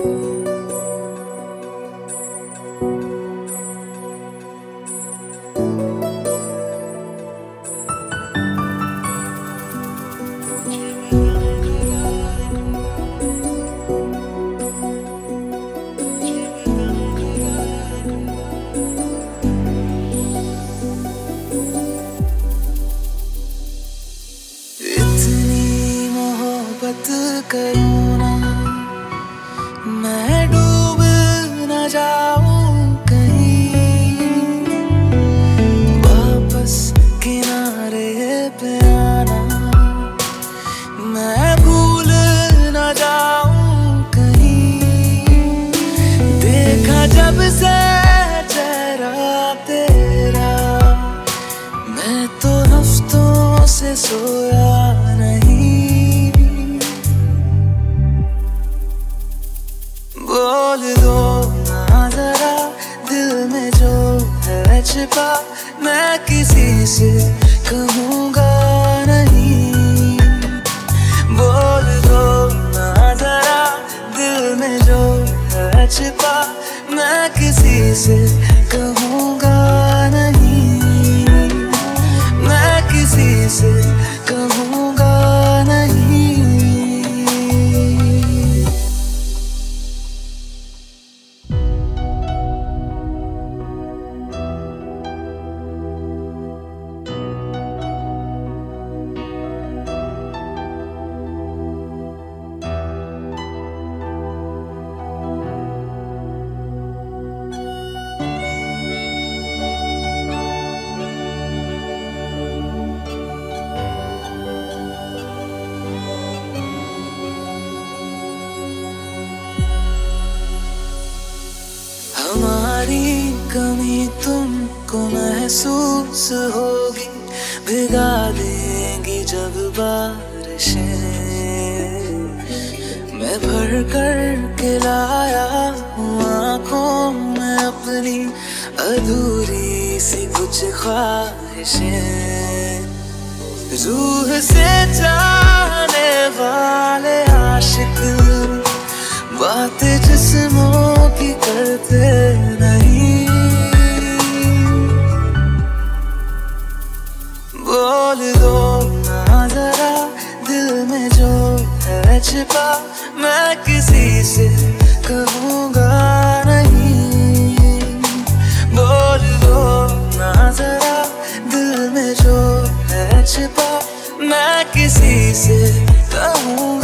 करूँ ना मैं डूब न जाऊं कहीं, वापस किनारे पे आना मैं भूल न जाऊं कहीं। देखा जब से चेहरा तेरा मैं तो हफ्तों से सोया नहीं। बोल दो ना जरा दिल में जो है छिपा, मैं किसी से कहूँगा नहीं। बोल दो ना जरा दिल में जो है छिपा, मैं किसी से कहूँगा नहीं। मैं किसी से कहूँगा नहीं। हमारी कमी तुमको महसूस होगी, भिगा देंगी जब बारिशें। मैं भर कर के लाया हूँ आँखों में अपनी अधूरी सी कुछ ख्वाहिशें। रूह से जाने वाले आशिक बातें जिस्मों की करते नहीं। बोल दो ना जरा दिल में जो है छिपा, मैं किसी से कहूँगा नहीं। बोल दो ना जरा दिल में जो है छिपा, मैं किसी से कहूँगा